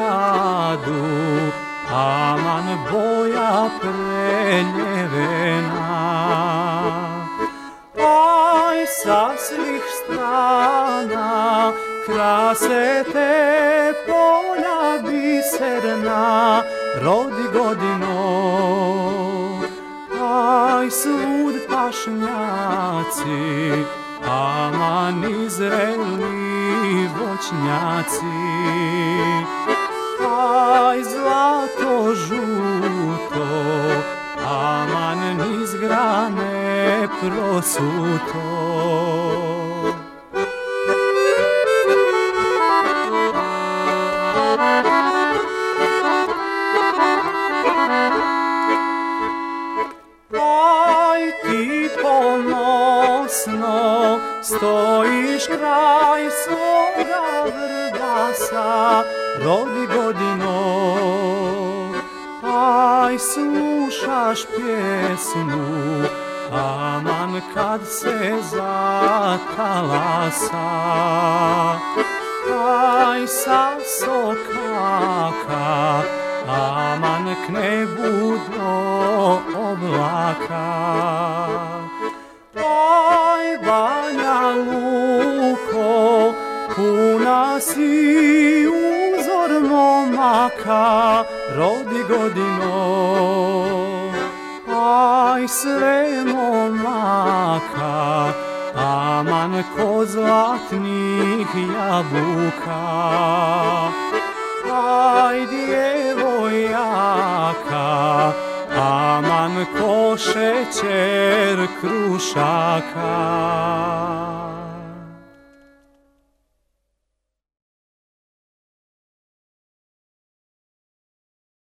gradu, aman boja preljevena. Aj sa svih strana krase te polja biserna, rodi godino. Aj svud pašnjaci, aman izreli voćnjaci. Aj zlato žuto, aman niz grane prosuto. Aj ti ponosno stojiš kraj svoga vrdasa, rodi godino. Aj slušaš pjesmu, aman kad se zatalasa. Aj sa sokaka, aman k nebu do oblaka. Aj Banja Luko, puna si uzor momaka, rodi godino. Aj sve momaka, aman ko zlatnih jabuka. Aj djevojaka, aman ko šećer krušaka.